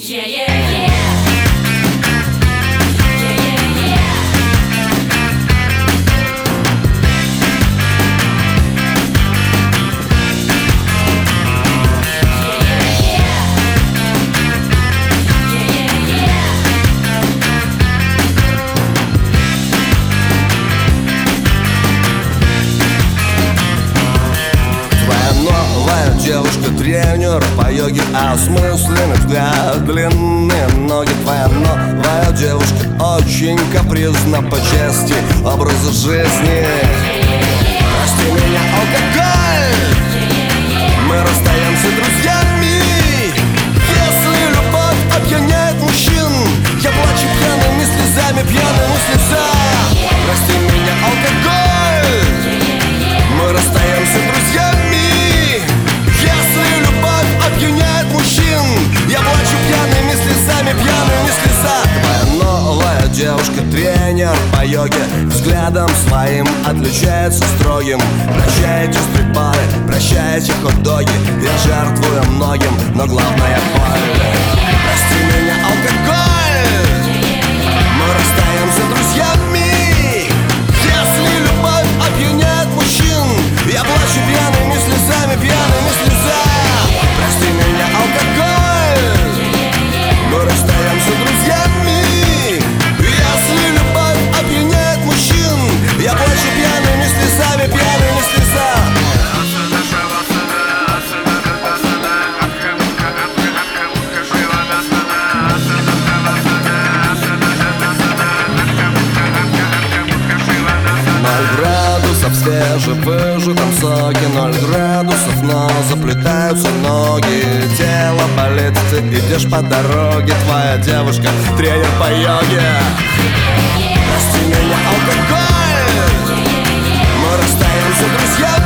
Девушка-тренер по йоге, осмысленный взгляд, длинные ноги. Твоя новая девушка очень капризна по части образа жизни. Прости меня, алкоголь, мы расстаемся друзьями. Если любовь опьяняет мужчин, я плачу пьяными слезами, пьяными слеза. Прости меня, алкоголь, мы расстаемся друзьями. Если любовь опьяняет мужчин, я плачу пьяными слезами, пьяными слеза. Твоя новая девушка-тренер по йоге взглядом своим отличается строгим. Прощайте стрит-бары, прощайте хот-доги, я жертвую многим, но главное боль. Прости меня, алкоголь, мы расстаемся друзьями. Если любовь опьяняет мужчин, я плачу пьяными слезами, пьяными слеза. Прости меня, алкоголь, мы расстаемся друзьями. Если любовь опьяняет мужчин, я плачу пьяными слезами, пьяными слеза. Свежевыжатом соке 0 градусов, но заплетаются ноги. Тело болит, ты идешь по дороге. Твоя девушка тренер по йоге. Прости меня, алкоголь, мы расстаемся друзьями.